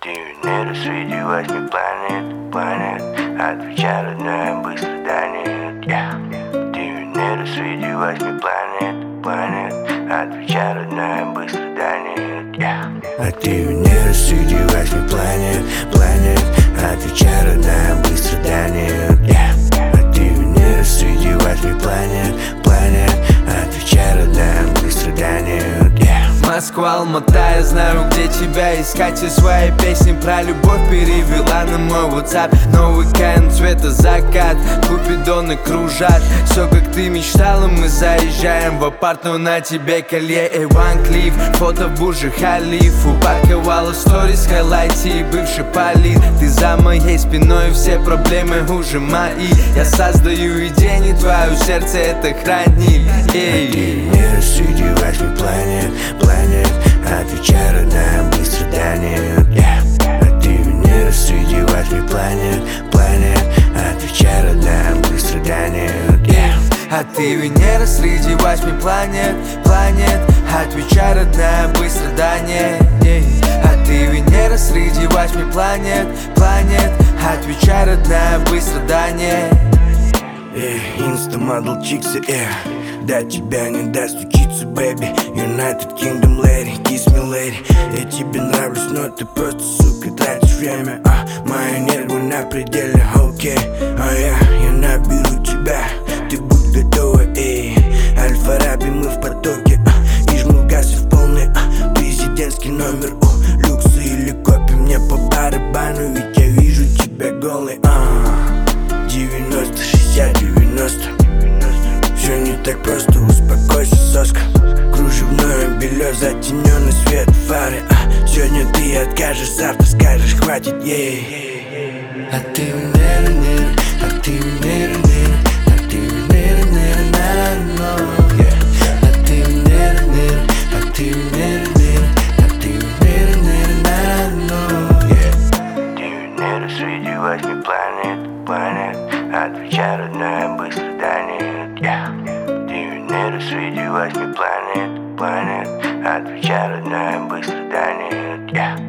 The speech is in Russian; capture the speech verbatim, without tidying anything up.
Дюймер среди восьми планет, планет. Отвечай, родная, быстро да нет, yeah. Дюймер среди восьми планет, планет. Отвечай, родная, быстро да нет, yeah. А ты Венера среди восьми планет, планет. Отвечай, родная, быстро да нет, yeah. А ты Венера среди восьми планет, планет. Отвечай, родная, быстро да нет, yeah. Москва, Алмата, я знаю, где тебя искать. И свои песни про любовь перевела на мой WhatsApp. Новый Каин, цвета закат, купидоны кружат. Все как ты мечтала, мы заезжаем в апарт, но на тебе колье эй ван Клифф. Фото в Бурже Халиф, упаковала сторис, хайлайте и бывший палит. Ты за моей спиной, все проблемы уже мои. Я создаю идеи, не твое сердце, это хранит. Эй. Венера среди восьми планет, планет. Отвечай, родная, быстро да нет, yeah. А ты Венера среди восьми планет, планет. Отвечай, родная, быстро да нет, yeah. А ты Венера среди восьми планет, планет. Отвечай, родная, быстро да нет, yeah. А ты Венера среди восьми планет, планет. Отвечай, родная, быстро да нет. Эй, инстамодел чиксы, эй. До тебя не достучиться, baby. United Kingdom lady, kiss me lady. Я тебе нравлюсь, но ты просто, сука, тратишь время. А, мои нервы на пределе, окей. А я, я наберу тебя, ты будь готова, эй. Аль-Фараби, мы в потоке, а, и жму газ в полный, а. Президентский номер, о, люксы или копи. Мне по барабану, ведь я вижу тебя голый, а. девяносто, шестьдесят, девяносто. Все не так просто, успокойся, соска. Кружевное белье, затемненный свет фары, а. Сегодня ты откажешь, завтра скажешь, хватит, ей. А ты Венера, Венера, а ты Венера, Венера, а ты Венера, Венера, на А ты Венера, Венера, а ты Венера, Венера, а ты Венера, Венера, на Ты Венера среди восьми планет, планет. Отвечай, родная, быстро да нет, yeah. Ты Венера среди восьми планет, планет. Отвечай, родная, быстро да нет, yeah.